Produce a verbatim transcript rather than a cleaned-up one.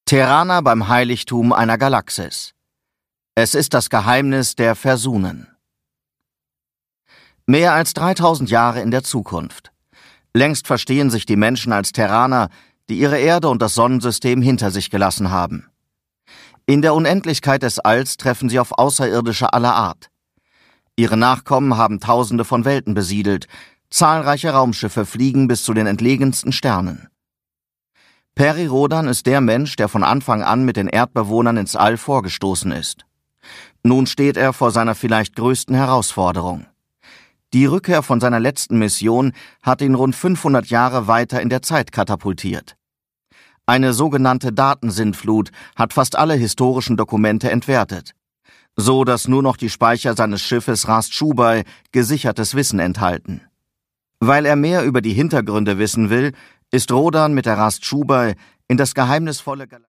Terraner beim Heiligtum einer Galaxis. Es ist das Geheimnis der Versunen. Mehr als dreitausend Jahre in der Zukunft. Längst verstehen sich die Menschen als Terraner, die ihre Erde und das Sonnensystem hinter sich gelassen haben. In der Unendlichkeit des Alls treffen sie auf Außerirdische aller Art. Ihre Nachkommen haben Tausende von Welten besiedelt, zahlreiche Raumschiffe fliegen bis zu den entlegensten Sternen. Peri Rhodan ist der Mensch, der von Anfang an mit den Erdbewohnern ins All vorgestoßen ist. Nun steht er vor seiner vielleicht größten Herausforderung. Die Rückkehr von seiner letzten Mission hat ihn rund fünfhundert Jahre weiter in der Zeit katapultiert. Eine sogenannte Datensintflut hat fast alle historischen Dokumente entwertet, so dass nur noch die Speicher seines Schiffes Rast Schubai gesichertes Wissen enthalten. Weil er mehr über die Hintergründe wissen will, ist Rhodan mit der Rast Schubai in das geheimnisvolle Gal